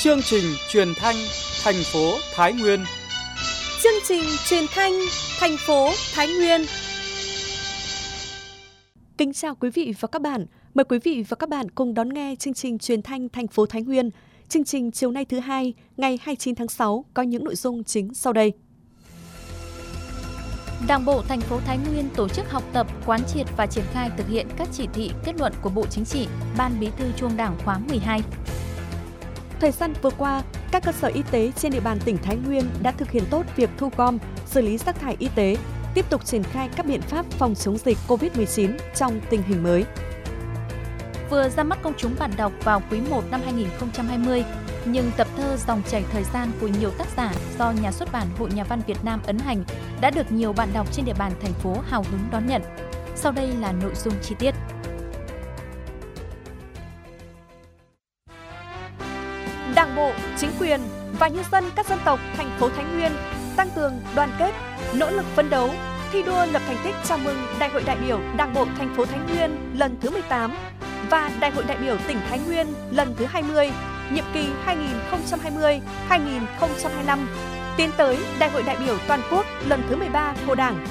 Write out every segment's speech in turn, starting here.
Chương trình truyền thanh thành phố Thái Nguyên. Chương trình truyền thanh thành phố Thái Nguyên. Kính chào quý vị và các bạn. Mời quý vị và các bạn cùng đón nghe chương trình truyền thanh thành phố Thái Nguyên. Chương trình chiều nay thứ hai, ngày 29 tháng 6 có những nội dung chính sau đây. Đảng bộ thành phố Thái Nguyên tổ chức học tập, quán triệt và triển khai thực hiện các chỉ thị, kết luận của Bộ Chính trị, Ban Bí thư Trung ương Đảng khóa 12. Thời gian vừa qua, các cơ sở y tế trên địa bàn tỉnh Thái Nguyên đã thực hiện tốt việc thu gom, xử lý rác thải y tế, tiếp tục triển khai các biện pháp phòng chống dịch COVID-19 trong tình hình mới. Vừa ra mắt công chúng bạn đọc vào quý 1 năm 2020, nhưng tập thơ Dòng chảy thời gian của nhiều tác giả do Nhà xuất bản Hội Nhà văn Việt Nam ấn hành đã được nhiều bạn đọc trên địa bàn thành phố hào hứng đón nhận. Sau đây là nội dung chi tiết. Đảng bộ, chính quyền và nhân dân các dân tộc thành phố Thái Nguyên tăng cường đoàn kết, nỗ lực phấn đấu, thi đua lập thành tích chào mừng Đại hội đại biểu Đảng bộ thành phố Thái Nguyên lần thứ 18 và Đại hội đại biểu tỉnh Thái Nguyên lần thứ 20, nhiệm kỳ 2020-2025, tiến tới Đại hội đại biểu toàn quốc lần thứ 13 của Đảng.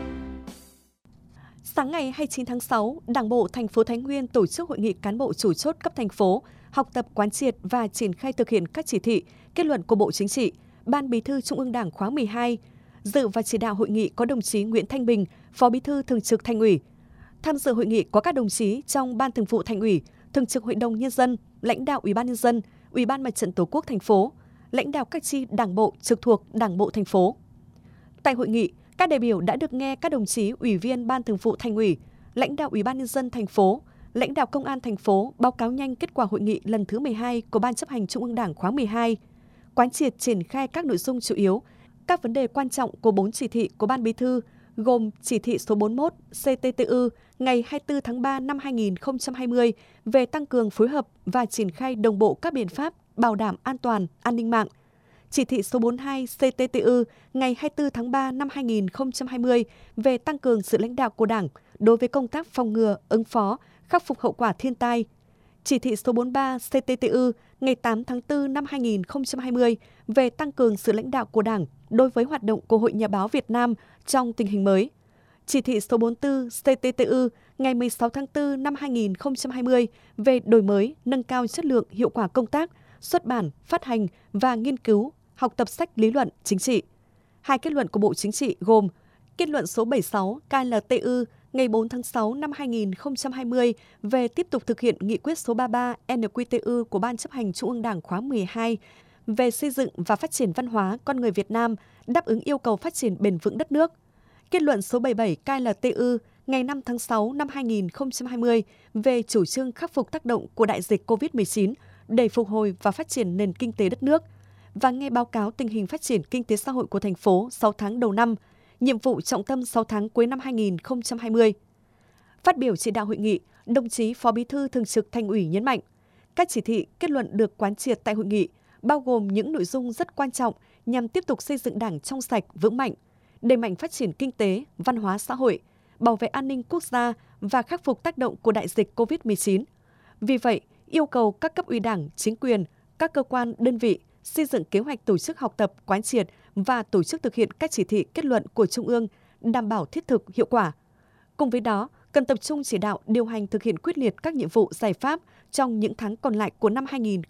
Sáng ngày 29 tháng 6, Đảng bộ thành phố Thái Nguyên tổ chức hội nghị cán bộ chủ chốt cấp thành phố, học tập quán triệt và triển khai thực hiện các chỉ thị, kết luận của Bộ Chính trị, Ban Bí thư Trung ương Đảng khóa 12. Dự và chỉ đạo hội nghị có đồng chí Nguyễn Thanh Bình, Phó Bí thư Thường trực Thành ủy. Tham dự hội nghị có các đồng chí trong Ban Thường vụ Thành ủy, Thường trực Hội đồng Nhân dân, lãnh đạo Ủy ban Nhân dân, Ủy ban Mặt trận Tổ quốc thành phố, lãnh đạo các chi đảng bộ trực thuộc Đảng bộ thành phố. Tại hội nghị, các đại biểu đã được nghe các đồng chí Ủy viên Ban Thường vụ Thành ủy, lãnh đạo Ủy ban Nhân dân thành phố, lãnh đạo Công an thành phố báo cáo nhanh kết quả hội nghị lần thứ 12 của Ban chấp hành Trung ương Đảng khóa 12, quán triệt triển khai các nội dung chủ yếu, các vấn đề quan trọng của 4 chỉ thị của Ban Bí thư, gồm chỉ thị số 41 CTTU ngày 24 tháng 3 năm 2020 về tăng cường phối hợp và triển khai đồng bộ các biện pháp bảo đảm an toàn, an ninh mạng, chỉ thị số 42 CTTU ngày 24 tháng 3 năm 2020 về tăng cường sự lãnh đạo của Đảng đối với công tác phòng ngừa, ứng phó, khắc phục hậu quả thiên tai, chỉ thị số 43 CTTU ngày 8 tháng 4 năm 2020 về tăng cường sự lãnh đạo của Đảng đối với hoạt động của Hội Nhà báo Việt Nam trong tình hình mới, chỉ thị số 44 CTTU ngày 16 tháng 4 năm 2020 về đổi mới, nâng cao chất lượng hiệu quả công tác, xuất bản, phát hành và nghiên cứu, học tập sách lý luận chính trị. Hai kết luận của Bộ Chính trị gồm kết luận số 76 KLTU ngày 4 tháng 6 năm 2020 về tiếp tục thực hiện nghị quyết số 33 NQTU của Ban chấp hành Trung ương Đảng khóa 12 về xây dựng và phát triển văn hóa con người Việt Nam đáp ứng yêu cầu phát triển bền vững đất nước. Kết luận số 77 KLTU ngày 5 tháng 6 năm 2020 về chủ trương khắc phục tác động của đại dịch COVID-19 để phục hồi và phát triển nền kinh tế đất nước và nghe báo cáo tình hình phát triển kinh tế xã hội của thành phố 6 tháng đầu năm, nhiệm vụ trọng tâm 6 tháng cuối năm 2020. Phát biểu chỉ đạo hội nghị, đồng chí Phó Bí thư Thường trực Thành ủy nhấn mạnh, các chỉ thị, kết luận được quán triệt tại hội nghị bao gồm những nội dung rất quan trọng nhằm tiếp tục xây dựng Đảng trong sạch, vững mạnh, đẩy mạnh phát triển kinh tế, văn hóa xã hội, bảo vệ an ninh quốc gia và khắc phục tác động của đại dịch COVID-19. Vì vậy, yêu cầu các cấp ủy Đảng, chính quyền, các cơ quan, đơn vị xây dựng kế hoạch tổ chức học tập, quán triệt và tổ chức thực hiện các chỉ thị, kết luận của Trung ương đảm bảo thiết thực, hiệu quả. Cùng với đó, cần tập trung chỉ đạo điều hành thực hiện quyết liệt các nhiệm vụ giải pháp trong những tháng còn lại của năm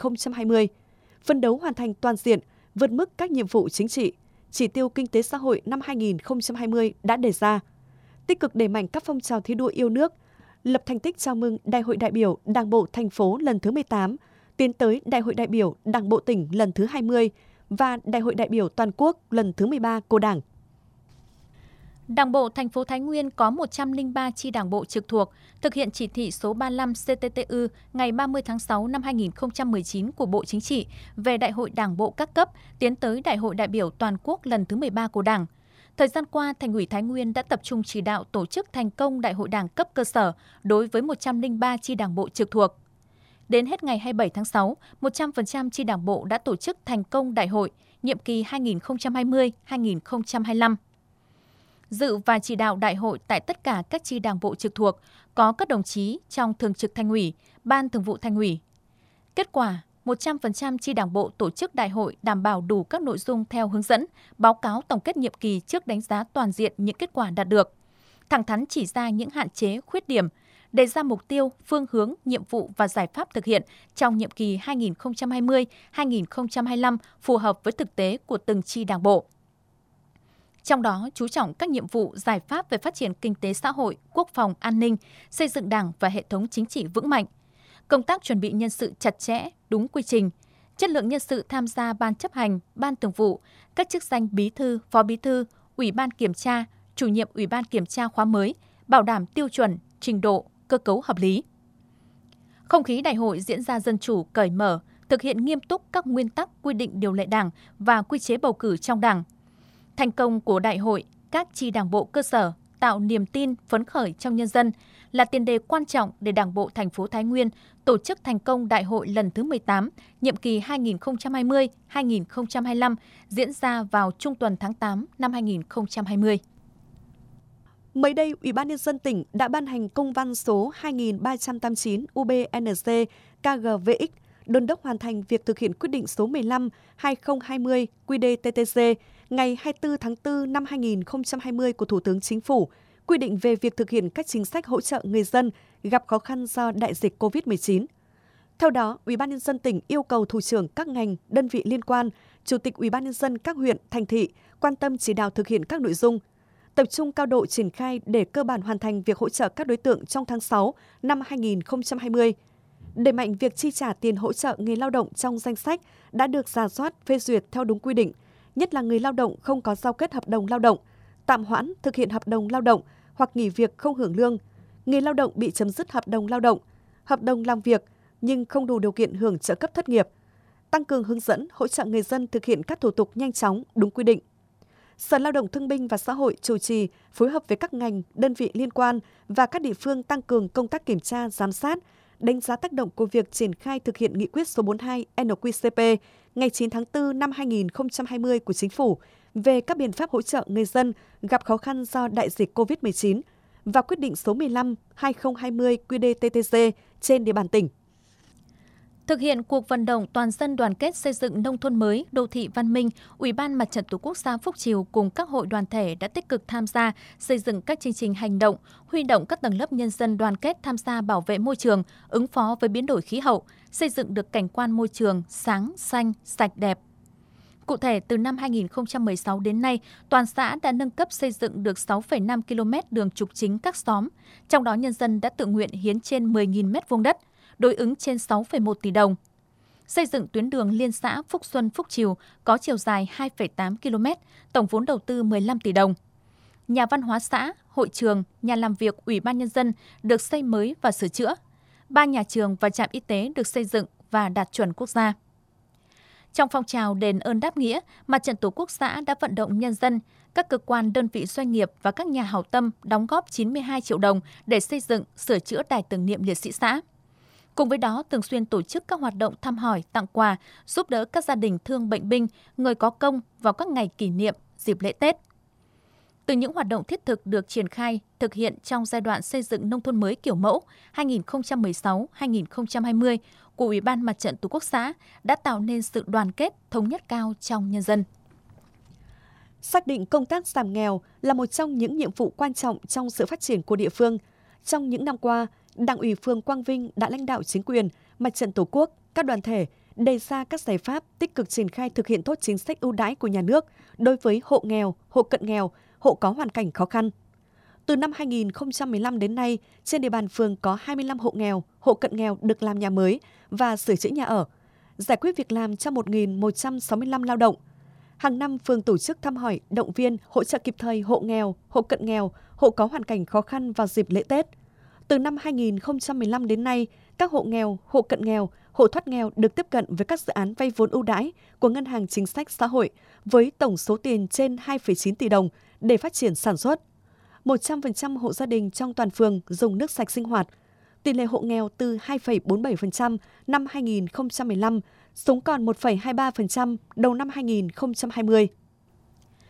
2020, phấn đấu hoàn thành toàn diện, vượt mức các nhiệm vụ chính trị, chỉ tiêu kinh tế xã hội năm 2020 đã đề ra, tích cực đẩy mạnh các phong trào thi đua yêu nước, lập thành tích chào mừng Đại hội đại biểu Đảng bộ thành phố lần thứ 18, tiến tới Đại hội đại biểu Đảng bộ tỉnh lần thứ 20 và Đại hội đại biểu toàn quốc lần thứ 13 của Đảng. Đảng bộ thành phố Thái Nguyên có 103 chi đảng bộ trực thuộc thực hiện chỉ thị số 35 CTTU ngày 30 tháng 6 năm 2019 của Bộ Chính trị về Đại hội Đảng bộ các cấp tiến tới Đại hội đại biểu toàn quốc lần thứ 13 của Đảng. Thời gian qua, Thành ủy Thái Nguyên đã tập trung chỉ đạo tổ chức thành công Đại hội Đảng cấp cơ sở đối với 103 chi đảng bộ trực thuộc. Đến hết ngày 27 tháng 6, 100% chi đảng bộ đã tổ chức thành công đại hội, nhiệm kỳ 2020-2025. Dự và chỉ đạo đại hội tại tất cả các chi đảng bộ trực thuộc có các đồng chí trong Thường trực Thành ủy, Ban Thường vụ Thành ủy. Kết quả, 100% chi đảng bộ tổ chức đại hội đảm bảo đủ các nội dung theo hướng dẫn, báo cáo tổng kết nhiệm kỳ trước đánh giá toàn diện những kết quả đạt được. Thẳng thắn chỉ ra những hạn chế, khuyết điểm, đề ra mục tiêu, phương hướng, nhiệm vụ và giải pháp thực hiện trong nhiệm kỳ 2020-2025 phù hợp với thực tế của từng chi đảng bộ. Trong đó, chú trọng các nhiệm vụ, giải pháp về phát triển kinh tế xã hội, quốc phòng, an ninh, xây dựng Đảng và hệ thống chính trị vững mạnh. Công tác chuẩn bị nhân sự chặt chẽ, đúng quy trình, chất lượng nhân sự tham gia ban chấp hành, ban thường vụ, các chức danh bí thư, phó bí thư, ủy ban kiểm tra, chủ nhiệm ủy ban kiểm tra khóa mới, bảo đảm tiêu chuẩn, trình độ, cơ cấu hợp lý. Không khí đại hội diễn ra dân chủ, cởi mở, thực hiện nghiêm túc các nguyên tắc, quy định điều lệ Đảng và quy chế bầu cử trong Đảng. Thành công của đại hội, các chi đảng bộ cơ sở tạo niềm tin, phấn khởi trong nhân dân là tiền đề quan trọng để Đảng bộ thành phố Thái Nguyên tổ chức thành công đại hội lần thứ 18, nhiệm kỳ 2020-2025 diễn ra vào trung tuần tháng 8 năm 2020. Mới đây, Ủy ban Nhân dân tỉnh đã ban hành công văn số 2389 UBNZ KGVX đôn đốc hoàn thành việc thực hiện quyết định số 15/2020 QĐ-TTG ngày 24 tháng 4 năm 2020 của Thủ tướng Chính phủ, quy định về việc thực hiện các chính sách hỗ trợ người dân gặp khó khăn do đại dịch COVID-19. Theo đó, Ủy ban Nhân dân tỉnh yêu cầu thủ trưởng các ngành, đơn vị liên quan, Chủ tịch Ủy ban Nhân dân các huyện, thành thị quan tâm chỉ đạo thực hiện các nội dung, tập trung cao độ triển khai để cơ bản hoàn thành việc hỗ trợ các đối tượng trong tháng 6 năm 2020. Đẩy mạnh việc chi trả tiền hỗ trợ người lao động trong danh sách đã được rà soát phê duyệt theo đúng quy định, nhất là người lao động không có giao kết hợp đồng lao động, tạm hoãn thực hiện hợp đồng lao động hoặc nghỉ việc không hưởng lương, người lao động bị chấm dứt hợp đồng lao động, hợp đồng làm việc nhưng không đủ điều kiện hưởng trợ cấp thất nghiệp, tăng cường hướng dẫn hỗ trợ người dân thực hiện các thủ tục nhanh chóng đúng quy định. Sở Lao động Thương binh và Xã hội chủ trì phối hợp với các ngành, đơn vị liên quan và các địa phương tăng cường công tác kiểm tra, giám sát, đánh giá tác động của việc triển khai thực hiện nghị quyết số 42 NQ-CP ngày 9 tháng 4 năm 2020 của Chính phủ về các biện pháp hỗ trợ người dân gặp khó khăn do đại dịch COVID-19 và quyết định số 15/2020 QĐ-TTG trên địa bàn tỉnh. Thực hiện cuộc vận động toàn dân đoàn kết xây dựng nông thôn mới, đô thị văn minh, Ủy ban Mặt trận Tổ quốc xã Phúc Triều cùng các hội đoàn thể đã tích cực tham gia xây dựng các chương trình hành động, huy động các tầng lớp nhân dân đoàn kết tham gia bảo vệ môi trường, ứng phó với biến đổi khí hậu, xây dựng được cảnh quan môi trường sáng, xanh, sạch đẹp. Cụ thể, từ năm 2016 đến nay, toàn xã đã nâng cấp xây dựng được 6,5 km đường trục chính các xóm, trong đó nhân dân đã tự nguyện hiến trên 10.000 m2 đất, đối ứng trên 6,1 tỷ đồng. Xây dựng tuyến đường liên xã Phúc Xuân Phúc Triều có chiều dài 2,8 km, tổng vốn đầu tư 15 tỷ đồng. Nhà văn hóa xã, hội trường, nhà làm việc Ủy ban Nhân dân được xây mới và sửa chữa. 3 nhà trường và trạm y tế được xây dựng và đạt chuẩn quốc gia. Trong phong trào đền ơn đáp nghĩa, Mặt trận Tổ quốc xã đã vận động nhân dân, các cơ quan đơn vị doanh nghiệp và các nhà hảo tâm đóng góp 92 triệu đồng để xây dựng, sửa chữa đài tưởng niệm liệt sĩ xã. Cùng với đó, thường xuyên tổ chức các hoạt động thăm hỏi, tặng quà, giúp đỡ các gia đình thương bệnh binh, người có công vào các ngày kỷ niệm, dịp lễ Tết. Từ những hoạt động thiết thực được triển khai, thực hiện trong giai đoạn xây dựng nông thôn mới kiểu mẫu 2016-2020 của Ủy ban Mặt trận Tổ quốc xã đã tạo nên sự đoàn kết, thống nhất cao trong nhân dân. Xác định công tác giảm nghèo là một trong những nhiệm vụ quan trọng trong sự phát triển của địa phương. Trong những năm qua, Đảng ủy phường Quang Vinh đã lãnh đạo chính quyền, Mặt trận Tổ quốc, các đoàn thể đề ra các giải pháp tích cực triển khai thực hiện tốt chính sách ưu đãi của nhà nước đối với hộ nghèo, hộ cận nghèo, hộ có hoàn cảnh khó khăn. Từ năm 2015 đến nay, trên địa bàn phường có 25 hộ nghèo, hộ cận nghèo được làm nhà mới và sửa chữa nhà ở, giải quyết việc làm cho 1.165 lao động. Hàng năm, phường tổ chức thăm hỏi, động viên, hỗ trợ kịp thời hộ nghèo, hộ cận nghèo, hộ có hoàn cảnh khó khăn vào dịp lễ Tết. Từ năm 2015 đến nay, các hộ nghèo, hộ cận nghèo, hộ thoát nghèo được tiếp cận với các dự án vay vốn ưu đãi của Ngân hàng Chính sách Xã hội với tổng số tiền trên 2,9 tỷ đồng để phát triển sản xuất. 100% hộ gia đình trong toàn phường dùng nước sạch sinh hoạt. Tỷ lệ hộ nghèo từ 2,47% năm 2015 xuống còn 1,23% đầu năm 2020.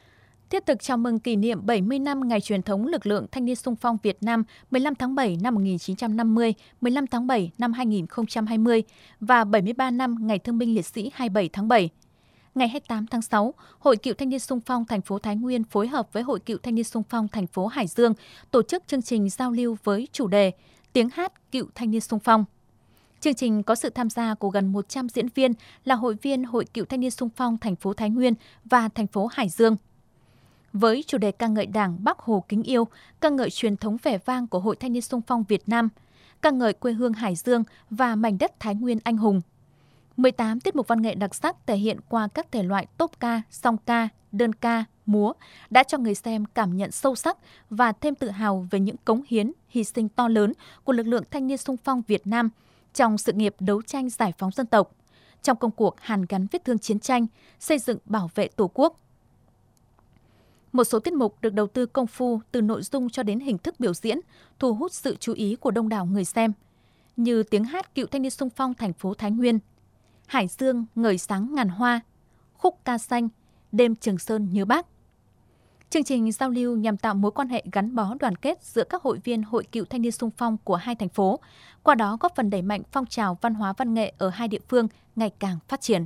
Thiết thực chào mừng kỷ niệm 70 năm ngày truyền thống lực lượng Thanh niên xung phong Việt Nam 15 tháng 7 năm 1950, 15 tháng 7 năm 2020 và 73 năm ngày Thương binh Liệt sĩ 27 tháng 7. Ngày 28 tháng 6, Hội Cựu Thanh niên xung phong thành phố Thái Nguyên phối hợp với Hội Cựu Thanh niên xung phong thành phố Hải Dương tổ chức chương trình giao lưu với chủ đề Tiếng hát Cựu Thanh niên xung phong. Chương trình có sự tham gia của gần 100 diễn viên là hội viên Hội Cựu Thanh niên xung phong thành phố Thái Nguyên và thành phố Hải Dương. Với chủ đề ca ngợi Đảng, Bác Hồ kính yêu, ca ngợi truyền thống vẻ vang của Hội Thanh niên xung phong Việt Nam, ca ngợi quê hương Hải Dương và mảnh đất Thái Nguyên anh hùng. 18 tiết mục văn nghệ đặc sắc thể hiện qua các thể loại tốp ca, song ca, đơn ca, múa đã cho người xem cảm nhận sâu sắc và thêm tự hào về những cống hiến, hy sinh to lớn của lực lượng Thanh niên xung phong Việt Nam trong sự nghiệp đấu tranh giải phóng dân tộc, trong công cuộc hàn gắn vết thương chiến tranh, xây dựng bảo vệ Tổ quốc. Một số tiết mục được đầu tư công phu từ nội dung cho đến hình thức biểu diễn, thu hút sự chú ý của đông đảo người xem, như Tiếng hát Cựu Thanh niên xung phong thành phố Thái Nguyên, Hải Dương ngời sáng ngàn hoa, Khúc ca xanh, Đêm Trường Sơn nhớ Bác. Chương trình giao lưu nhằm tạo mối quan hệ gắn bó đoàn kết giữa các hội viên Hội Cựu Thanh niên xung phong của hai thành phố, qua đó góp phần đẩy mạnh phong trào văn hóa văn nghệ ở hai địa phương ngày càng phát triển.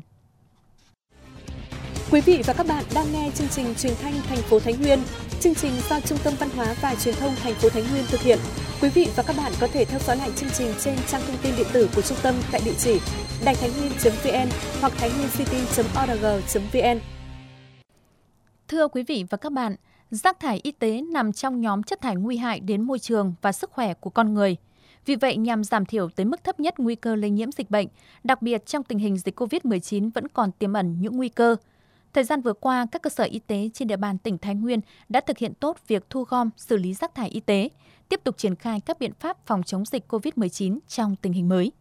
Quý vị và các bạn đang nghe chương trình Truyền thanh thành phố Thái Nguyên. Chương trình do Trung tâm Văn hóa và Truyền thông thành phố Thái Nguyên thực hiện. Quý vị và các bạn có thể theo dõi lại chương trình trên trang thông tin điện tử của trung tâm tại địa chỉ đàitháinhnguyên.vn hoặc thainhvincity.org.vn. Thưa quý vị và các bạn, rác thải y tế nằm trong nhóm chất thải nguy hại đến môi trường và sức khỏe của con người. Vì vậy, nhằm giảm thiểu tới mức thấp nhất nguy cơ lây nhiễm dịch bệnh, đặc biệt trong tình hình dịch COVID-19 vẫn còn tiềm ẩn những nguy cơ. Thời gian vừa qua, các cơ sở y tế trên địa bàn tỉnh Thái Nguyên đã thực hiện tốt việc thu gom, xử lý rác thải y tế, tiếp tục triển khai các biện pháp phòng chống dịch COVID-19 trong tình hình mới.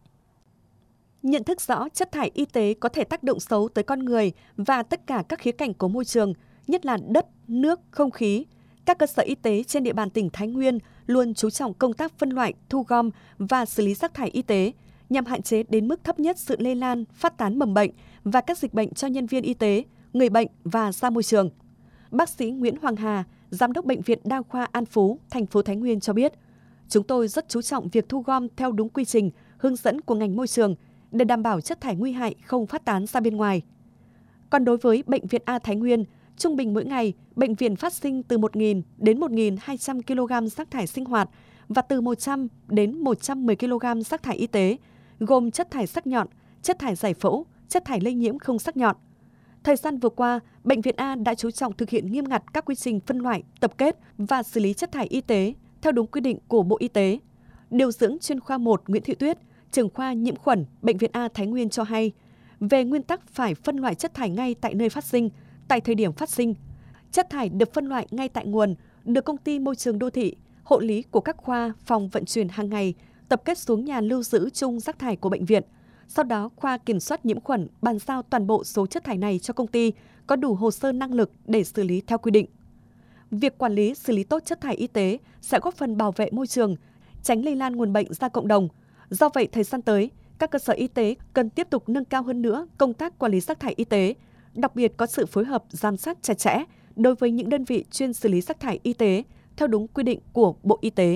Nhận thức rõ chất thải y tế có thể tác động xấu tới con người và tất cả các khía cạnh của môi trường, nhất là đất, nước, không khí. Các cơ sở y tế trên địa bàn tỉnh Thái Nguyên luôn chú trọng công tác phân loại, thu gom và xử lý rác thải y tế nhằm hạn chế đến mức thấp nhất sự lây lan, phát tán mầm bệnh và các dịch bệnh cho nhân viên y tế, người bệnh và ra môi trường. Bác sĩ Nguyễn Hoàng Hà, Giám đốc Bệnh viện Đa khoa An Phú, thành phố Thái Nguyên cho biết, chúng tôi rất chú trọng việc thu gom theo đúng quy trình, hướng dẫn của ngành môi trường để đảm bảo chất thải nguy hại không phát tán ra bên ngoài. Còn đối với Bệnh viện A Thái Nguyên, trung bình mỗi ngày, bệnh viện phát sinh từ 1.000 đến 1.200 kg rác thải sinh hoạt và từ 100 đến 110 kg rác thải y tế, gồm chất thải sắc nhọn, chất thải giải phẫu, chất thải lây nhiễm không sắc nhọn. Thời gian vừa qua, Bệnh viện A đã chú trọng thực hiện nghiêm ngặt các quy trình phân loại, tập kết và xử lý chất thải y tế theo đúng quy định của Bộ Y tế. Điều dưỡng chuyên khoa 1 Nguyễn Thị Tuyết, trưởng khoa nhiễm khuẩn Bệnh viện A Thái Nguyên cho hay, về nguyên tắc phải phân loại chất thải ngay tại nơi phát sinh, tại thời điểm phát sinh. Chất thải được phân loại ngay tại nguồn, được công ty môi trường đô thị, hộ lý của các khoa, phòng vận chuyển hàng ngày, tập kết xuống nhà lưu giữ chung rác thải của bệnh viện. Sau đó, khoa kiểm soát nhiễm khuẩn bàn giao toàn bộ số chất thải này cho công ty có đủ hồ sơ năng lực để xử lý theo quy định. Việc quản lý xử lý tốt chất thải y tế sẽ góp phần bảo vệ môi trường, tránh lây lan nguồn bệnh ra cộng đồng. Do vậy, thời gian tới, các cơ sở y tế cần tiếp tục nâng cao hơn nữa công tác quản lý rác thải y tế, đặc biệt có sự phối hợp giám sát chặt chẽ đối với những đơn vị chuyên xử lý rác thải y tế theo đúng quy định của Bộ Y tế.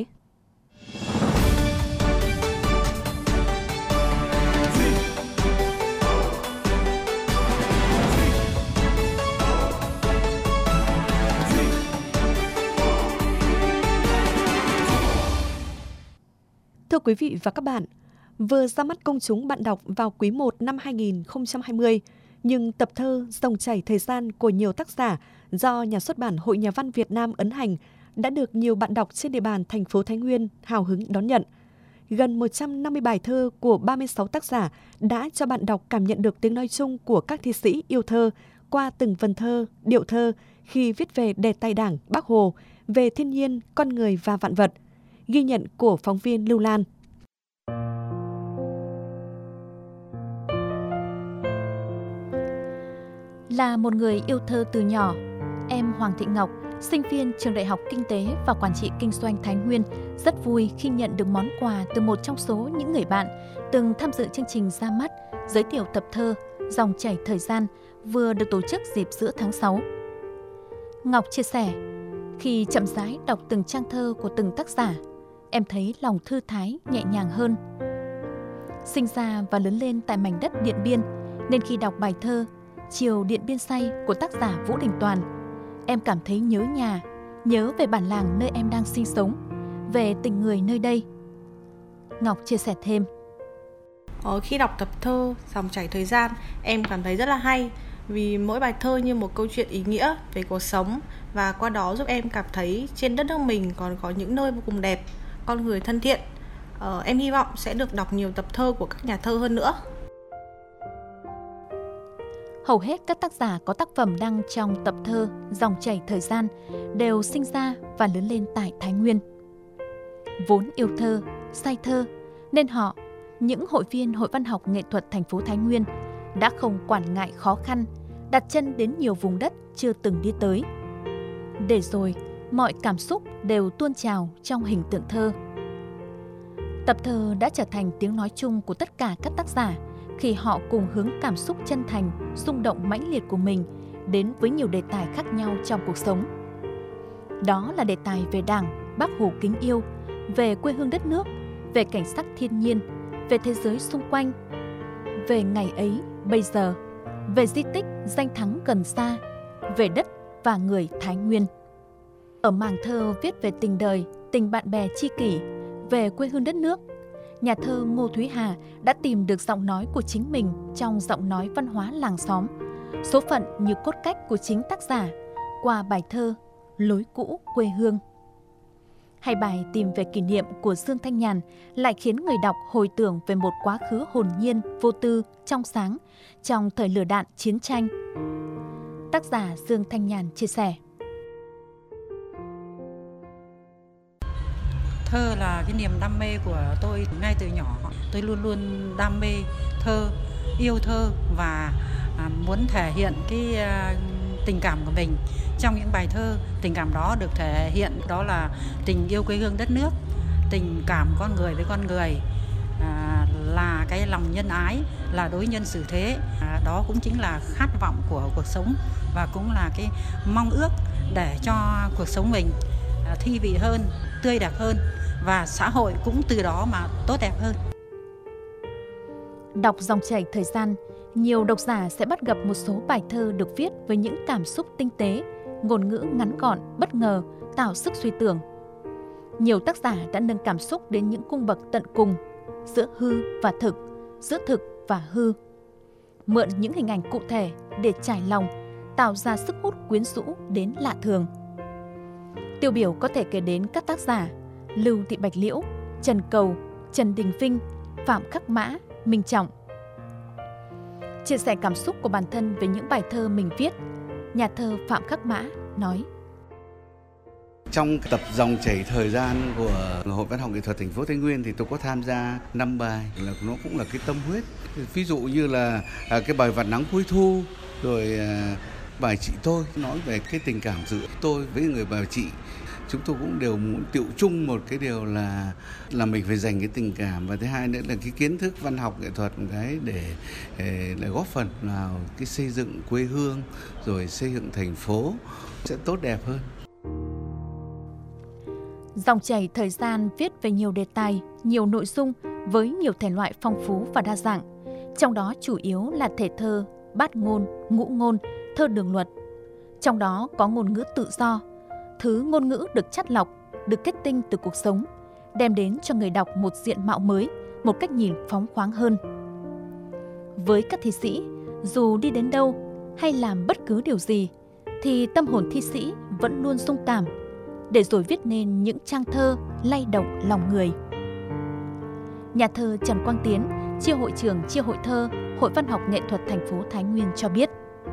Thưa quý vị và các bạn, vừa ra mắt công chúng bạn đọc vào quý 1 năm 2020, nhưng tập thơ Dòng chảy thời gian của nhiều tác giả do Nhà xuất bản Hội Nhà văn Việt Nam ấn hành đã được nhiều bạn đọc trên địa bàn thành phố Thái Nguyên hào hứng đón nhận. Gần 150 bài thơ của 36 tác giả đã cho bạn đọc cảm nhận được tiếng nói chung của các thi sĩ yêu thơ qua từng vần thơ, điệu thơ khi viết về đề tài Đảng, Bác Hồ, về thiên nhiên, con người và vạn vật. Ghi nhận của phóng viên Lưu Lan. Là một người yêu thơ từ nhỏ, em Hoàng Thị Ngọc, sinh viên trường Đại học Kinh tế và Quản trị Kinh doanh Thái Nguyên, rất vui khi nhận được món quà từ một trong số những người bạn từng tham dự chương trình ra mắt giới thiệu tập thơ Dòng chảy thời gian vừa được tổ chức dịp giữa tháng 6. Ngọc chia sẻ, khi chậm rãi đọc từng trang thơ của từng tác giả, em thấy lòng thư thái, nhẹ nhàng hơn. Sinh ra và lớn lên tại mảnh đất Điện Biên, nên khi đọc bài thơ Chiều Điện Biên Say của tác giả Vũ Đình Toàn, em cảm thấy nhớ nhà, nhớ về bản làng nơi em đang sinh sống, về tình người nơi đây. Ngọc chia sẻ thêm. Khi đọc tập thơ Dòng chảy thời gian, em cảm thấy rất là hay, vì mỗi bài thơ như một câu chuyện ý nghĩa về cuộc sống, và qua đó giúp em cảm thấy trên đất nước mình còn có những nơi vô cùng đẹp, con người thân thiện. Em hy vọng sẽ được đọc nhiều tập thơ của các nhà thơ hơn nữa. Hầu hết các tác giả có tác phẩm đăng trong tập thơ Dòng chảy thời gian đều sinh ra và lớn lên tại Thái Nguyên. Vốn yêu thơ, say thơ, nên họ, những hội viên Hội Văn học Nghệ thuật thành phố Thái Nguyên, đã không quản ngại khó khăn, đặt chân đến nhiều vùng đất chưa từng đi tới. Để rồi, mọi cảm xúc đều tuôn trào trong hình tượng thơ. Tập thơ đã trở thành tiếng nói chung của tất cả các tác giả khi họ cùng hướng cảm xúc chân thành, rung động mãnh liệt của mình đến với nhiều đề tài khác nhau trong cuộc sống. Đó là đề tài về Đảng, Bác Hồ kính yêu, về quê hương đất nước, về cảnh sắc thiên nhiên, về thế giới xung quanh, về ngày ấy, bây giờ, về di tích, danh thắng gần xa, về đất và người Thái Nguyên. Ở mảng thơ viết về tình đời, tình bạn bè tri kỷ, về quê hương đất nước, nhà thơ Ngô Thúy Hà đã tìm được giọng nói của chính mình trong giọng nói văn hóa làng xóm, số phận như cốt cách của chính tác giả qua bài thơ Lối cũ quê hương. Hay bài tìm về kỷ niệm của Dương Thanh Nhàn lại khiến người đọc hồi tưởng về một quá khứ hồn nhiên, vô tư, trong sáng trong thời lửa đạn chiến tranh. Tác giả Dương Thanh Nhàn chia sẻ. Thơ là cái niềm đam mê của tôi ngay từ nhỏ. Tôi luôn luôn đam mê thơ, yêu thơ và muốn thể hiện cái tình cảm của mình trong những bài thơ. Tình cảm đó được thể hiện đó là tình yêu quê hương đất nước, tình cảm con người với con người, là cái lòng nhân ái, là đối nhân xử thế. Đó cũng chính là khát vọng của cuộc sống và cũng là cái mong ước để cho cuộc sống mình thi vị hơn, tươi đẹp hơn và xã hội cũng từ đó mà tốt đẹp hơn. Đọc Dòng chảy thời gian, nhiều độc giả sẽ bắt gặp một số bài thơ được viết với những cảm xúc tinh tế, ngôn ngữ ngắn gọn, bất ngờ, tạo sức suy tưởng. Nhiều tác giả đã nâng cảm xúc đến những cung bậc tận cùng, giữa hư và thực, giữa thực và hư. Mượn những hình ảnh cụ thể để trải lòng, tạo ra sức hút quyến rũ đến lạ thường. Tiêu biểu có thể kể đến các tác giả Lưu Thị Bạch Liễu, Trần Cầu, Trần Đình Vinh, Phạm Khắc Mã, Minh Trọng. Chia sẻ cảm xúc của bản thân về những bài thơ mình viết, nhà thơ Phạm Khắc Mã nói: Trong tập Dòng chảy thời gian của Hội Văn học Nghệ thuật thành phố Thái Nguyên thì tôi có tham gia 5 bài, là nó cũng là cái tâm huyết. Ví dụ như là cái bài Vạt nắng cuối thu, rồi bài Chị tôi nói về cái tình cảm giữa tôi với người bà chị. Chúng tôi cũng đều muốn tiệu chung một cái điều là mình phải dành cái tình cảm, và thứ hai nữa là cái kiến thức văn học nghệ thuật cái để góp phần vào cái xây dựng quê hương rồi xây dựng thành phố sẽ tốt đẹp hơn. Dòng chảy thời gian viết về nhiều đề tài, nhiều nội dung với nhiều thể loại phong phú và đa dạng. Trong đó chủ yếu là thể thơ, bát ngôn, ngũ ngôn, thơ đường luật. Trong đó có ngôn ngữ tự do, thứ ngôn ngữ được chắt lọc, được kết tinh từ cuộc sống, đem đến cho người đọc một diện mạo mới, một cách nhìn phóng khoáng hơn. Với các thi sĩ, dù đi đến đâu hay làm bất cứ điều gì, thì tâm hồn thi sĩ vẫn luôn rung cảm, để rồi viết nên những trang thơ lay động lòng người. Nhà thơ Trần Quang Tiến, chi hội trưởng chi hội thơ Hội Văn học Nghệ thuật thành phố Thái Nguyên cho biết: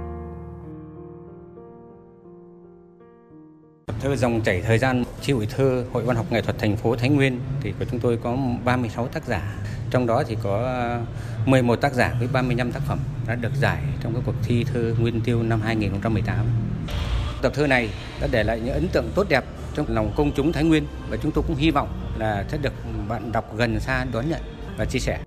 Tập thơ Dòng chảy thời gian, chi hội thơ Hội Văn học Nghệ thuật thành phố Thái Nguyên thì của chúng tôi có 36 tác giả. Trong đó thì có 11 tác giả với 35 tác phẩm đã được giải trong cái cuộc thi thơ Nguyên Tiêu năm 2018. Tập thơ này đã để lại những ấn tượng tốt đẹp trong lòng công chúng Thái Nguyên, và chúng tôi cũng hy vọng là sẽ được bạn đọc gần xa đón nhận và chia sẻ.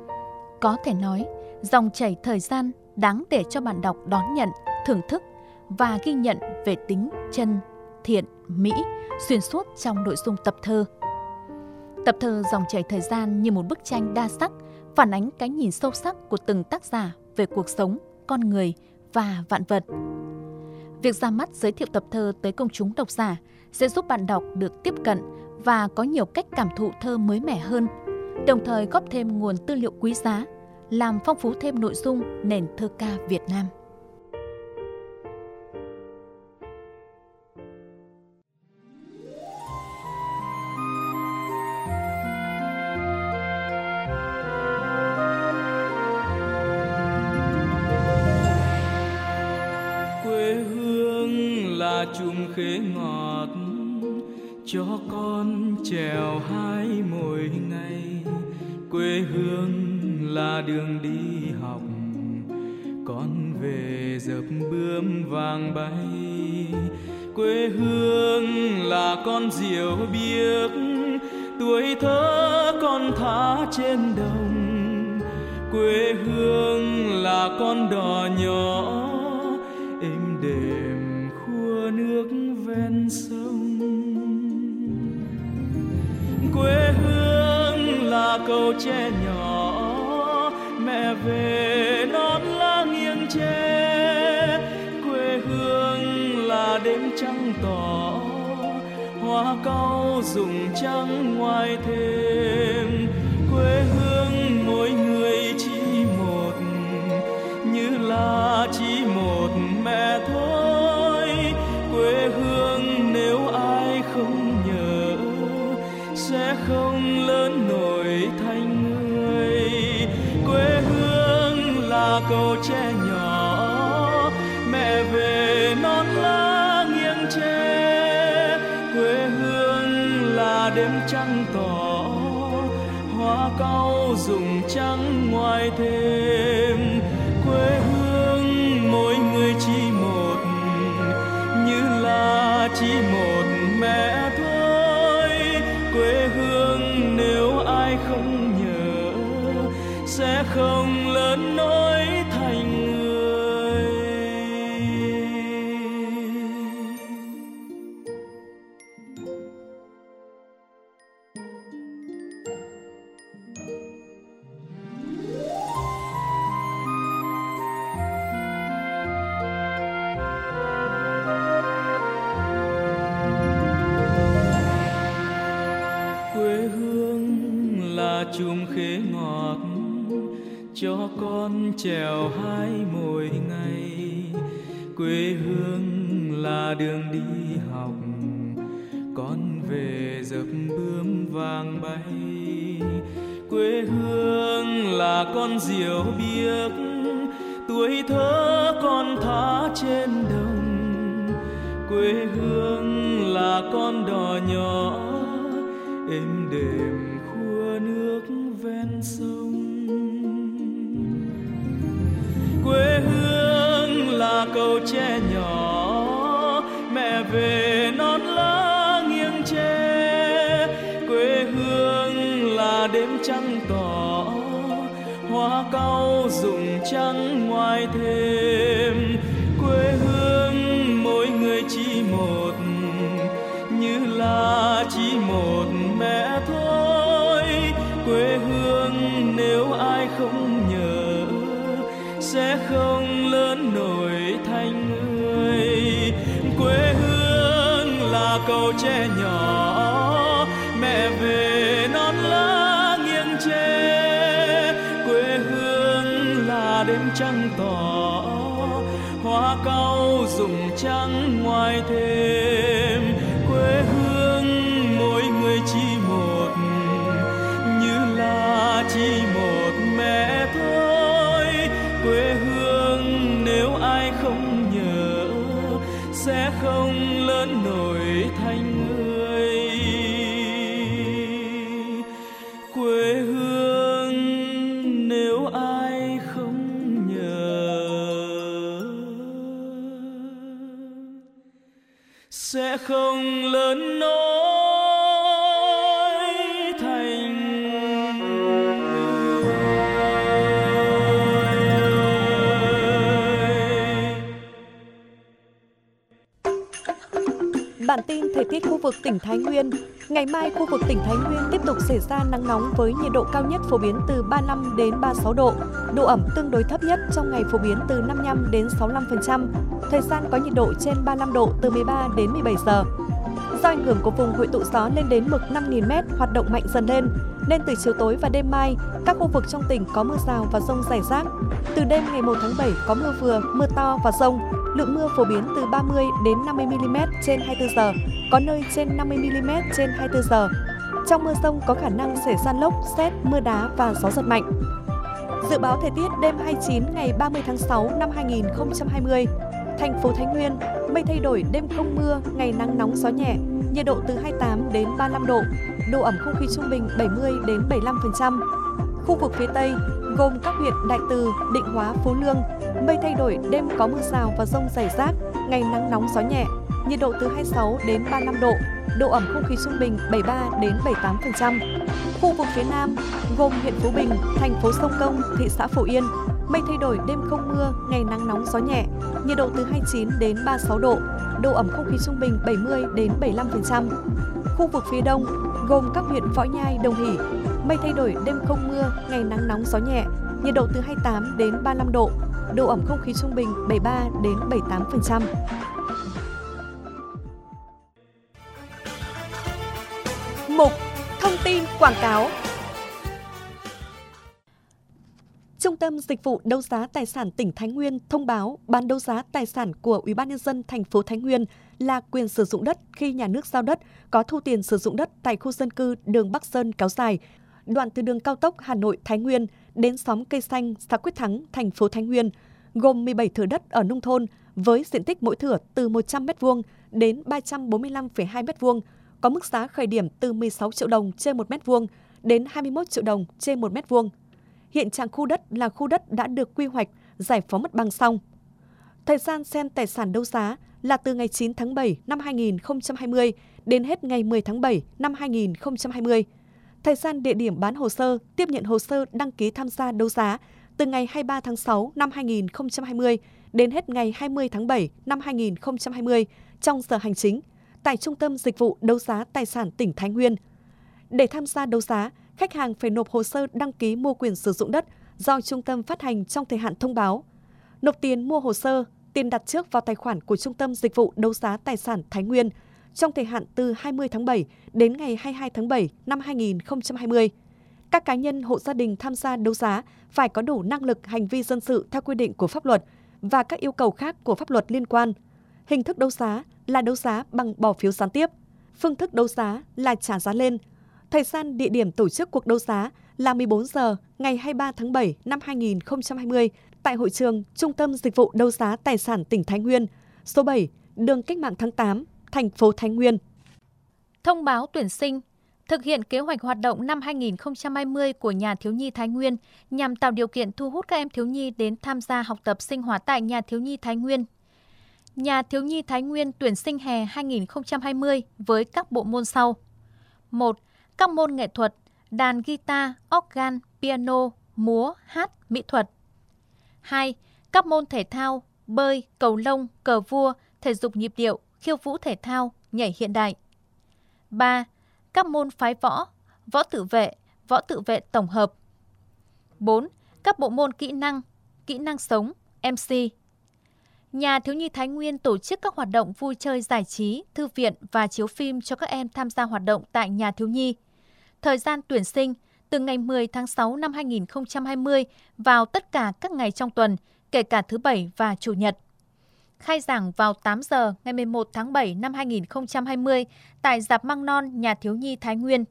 Có thể nói, Dòng chảy thời gian đáng để cho bạn đọc đón nhận, thưởng thức và ghi nhận về tính chân, thiện, mỹ xuyên suốt trong nội dung tập thơ. Tập thơ Dòng chảy thời gian như một bức tranh đa sắc, phản ánh cái nhìn sâu sắc của từng tác giả về cuộc sống, con người và vạn vật. Việc ra mắt giới thiệu tập thơ tới công chúng độc giả sẽ giúp bạn đọc được tiếp cận và có nhiều cách cảm thụ thơ mới mẻ hơn, đồng thời góp thêm nguồn tư liệu quý giá, làm phong phú thêm nội dung nền thơ ca Việt Nam. Chùm khế ngọt cho con trèo hái mỗi ngày. Quê hương là đường đi học, con về dập bướm vàng bay. Quê hương là con diều biếc, tuổi thơ con thả trên đồng. Quê hương là con đò nhỏ êm đềm nước ven sông. Quê hương là cầu tre nhỏ, mẹ về non lá nghiêng tre. Quê hương là đêm trăng tỏ, hoa cau rụng trắng ngoài thềm. Quê hương mỗi người chỉ một, như là chỉ một mẹ thôi. Quê hương nếu ai không nhớ sẽ không lớn nổi thành người. Quê hương là cầu tre nhỏ, mẹ về non lá nghiêng tre. Quê hương là đêm trăng tỏ, hoa cau rụng trắng ngoài thềm. Quê hương mỗi người chỉ một, chỉ một mẹ thôi. Quê hương nếu ai không nhớ sẽ không lớn nổi thành người. Chùm khế ngọt cho con trèo hái mỗi ngày. Quê hương là đường đi học, con về dập bướm vàng bay. Quê hương là con diều biếc, tuổi thơ con thả trên đồng. Quê hương là con đò nhỏ êm đềm nước ven sông. Quê hương là cầu tre nhỏ, mẹ về non lá nghiêng tre. Quê hương là đêm trăng tỏ, hoa cau rụng trắng ngoài thềm. Quê hương mỗi người chỉ một, như là chỉ một mẹ thôi. Quê hương nếu ai không nhớ sẽ không lớn nổi thành người. Quê hương là cầu tre nhỏ, mẹ về non lá nghiêng tre. Quê hương là đêm trăng tỏ, hoa cau rụng trắng ngoài thềm. Quê hương mỗi người chỉ một, như là chỉ một mẹ thôi. Quê hương nếu ai không nhớ sẽ không lớn nổi thành người. Quê hương nếu ai không nhớ sẽ không lớn nổi thành người. Bản tin thời tiết khu vực tỉnh Thái Nguyên. Ngày mai, khu vực tỉnh Thái Nguyên tiếp tục xảy ra nắng nóng với nhiệt độ cao nhất phổ biến từ 35 đến 36 độ. Độ ẩm tương đối thấp nhất trong ngày phổ biến từ 55 đến 65%. Thời gian có nhiệt độ trên 35 độ từ 13 đến 17 giờ. Do ảnh hưởng của vùng hội tụ gió lên đến mực 5.000m hoạt động mạnh dần lên, nên từ chiều tối và đêm mai, các khu vực trong tỉnh có mưa rào và dông rải rác. Từ đêm ngày 1 tháng 7 có mưa vừa, mưa to và dông. Lượng mưa phổ biến từ 30 đến 50 mm trên 24 giờ, có nơi trên 50 mm trên 24 giờ. Trong mưa dông có khả năng xảy ra lốc, sét, mưa đá và gió giật mạnh. Dự báo thời tiết đêm 29 ngày 30 tháng 6 năm 2020. Thành phố Thái Nguyên, mây thay đổi, đêm không mưa, ngày nắng nóng gió nhẹ, nhiệt độ từ 28 đến 35 độ, độ ẩm không khí trung bình 70 đến 75%. Khu vực phía Tây, gồm các huyện Đại Từ, Định Hóa, Phú Lương, mây thay đổi, đêm có mưa rào và dông rải rác, ngày nắng nóng gió nhẹ, nhiệt độ từ 26 đến 35 độ, độ ẩm không khí trung bình 73 đến 78%. Khu vực phía Nam, gồm huyện Phú Bình, thành phố Sông Công, thị xã Phổ Yên, mây thay đổi, đêm không mưa, ngày nắng nóng gió nhẹ, nhiệt độ từ 29 đến 36 độ, độ ẩm không khí trung bình 70 đến 75%. Khu vực phía Đông, gồm các huyện Võ Nhai, Đồng Hỷ, mây thay đổi, đêm không mưa, ngày nắng nóng gió nhẹ, nhiệt độ từ 28 đến 35 độ, độ ẩm không khí trung bình 73 đến 78%. Mục thông tin quảng cáo. Trung tâm Dịch vụ Đấu giá Tài sản tỉnh Thái Nguyên thông báo bán đấu giá tài sản của Ủy ban nhân dân thành phố Thái Nguyên là quyền sử dụng đất khi nhà nước giao đất có thu tiền sử dụng đất tại khu dân cư đường Bắc Sơn kéo dài, đoạn từ đường cao tốc Hà Nội Thái Nguyên đến xóm Cây Xanh, xã Quyết Thắng, thành phố Thái Nguyên, gồm 17 thửa đất ở nông thôn với diện tích mỗi thửa từ 100 m2 đến 345,2 m2, có mức giá khởi điểm từ 16 triệu đồng trên 1 m2 đến 21 triệu đồng trên 1 m2. Hiện trạng khu đất là khu đất đã được quy hoạch, giải phóng mặt bằng xong. Thời gian xem tài sản đấu giá là từ ngày 9 tháng 7 năm 2020 đến hết ngày 10 tháng 7 năm 2020. Thời gian địa điểm bán hồ sơ, tiếp nhận hồ sơ đăng ký tham gia đấu giá từ ngày 23 tháng 6 năm 2020 đến hết ngày 20 tháng 7 năm 2020 trong giờ hành chính tại Trung tâm Dịch vụ Đấu giá Tài sản tỉnh Thái Nguyên. Để tham gia đấu giá, khách hàng phải nộp hồ sơ đăng ký mua quyền sử dụng đất do trung tâm phát hành trong thời hạn thông báo. Nộp tiền mua hồ sơ, tiền đặt trước vào tài khoản của Trung tâm Dịch vụ Đấu giá Tài sản Thái Nguyên trong thời hạn từ 20 tháng 7 đến ngày 22 tháng 7 năm 2020. Các cá nhân, hộ gia đình tham gia đấu giá phải có đủ năng lực hành vi dân sự theo quy định của pháp luật và các yêu cầu khác của pháp luật liên quan. Hình thức đấu giá là đấu giá bằng bỏ phiếu gián tiếp. Phương thức đấu giá là trả giá lên. Thời gian, địa điểm tổ chức cuộc đấu giá là 14 giờ ngày 23 tháng 7 năm 2020 tại hội trường Trung tâm Dịch vụ Đấu giá Tài sản tỉnh Thái Nguyên, số 7, đường Cách mạng tháng 8, thành phố Thái Nguyên. Thông báo tuyển sinh. Thực hiện kế hoạch hoạt động năm 2020 của Nhà thiếu nhi Thái Nguyên nhằm tạo điều kiện thu hút các em thiếu nhi đến tham gia học tập sinh hoạt tại Nhà thiếu nhi Thái Nguyên. Nhà thiếu nhi Thái Nguyên tuyển sinh hè 2020 với các bộ môn sau. 1. Các môn nghệ thuật, đàn guitar, organ, piano, múa, hát, mỹ thuật. 2. Các môn thể thao, bơi, cầu lông, cờ vua, thể dục nhịp điệu, khiêu vũ thể thao, nhảy hiện đại. 3. Các môn phái võ, võ tự vệ tổng hợp. 4. Các bộ môn kỹ năng sống, MC. Nhà thiếu nhi Thái Nguyên tổ chức các hoạt động vui chơi giải trí, thư viện và chiếu phim cho các em tham gia hoạt động tại Nhà thiếu nhi. Thời gian tuyển sinh từ ngày 10 tháng 6 năm 2020 vào tất cả các ngày trong tuần, kể cả thứ Bảy và Chủ nhật. Khai giảng vào 8 giờ ngày 11 tháng 7 năm 2020 tại Rạp Măng Non Nhà thiếu nhi Thái Nguyên.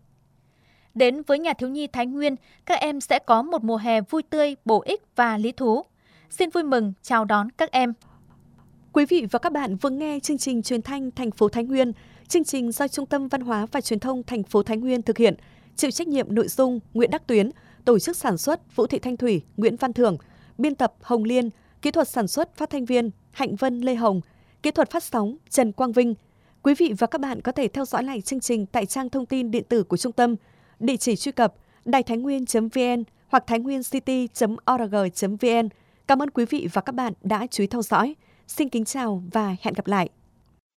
Đến với Nhà thiếu nhi Thái Nguyên, các em sẽ có một mùa hè vui tươi, bổ ích và lý thú. Xin vui mừng chào đón các em. Quý vị và các bạn vừa nghe chương trình truyền thanh thành phố Thái Nguyên, chương trình do Trung tâm Văn hóa và Truyền thông thành phố Thái Nguyên thực hiện, chịu trách nhiệm nội dung Nguyễn Đắc Tuyến, tổ chức sản xuất Vũ Thị Thanh Thủy, Nguyễn Văn Thưởng, biên tập Hồng Liên, kỹ thuật sản xuất phát thanh viên Hạnh Vân Lê Hồng, kỹ thuật phát sóng Trần Quang Vinh. Quý vị và các bạn có thể theo dõi lại chương trình tại trang thông tin điện tử của trung tâm, địa chỉ truy cập đàitháinguyen.vn hoặc thainguiencity.org.vn. Cảm ơn quý vị và các bạn đã chú ý theo dõi. Xin kính chào và hẹn gặp lại.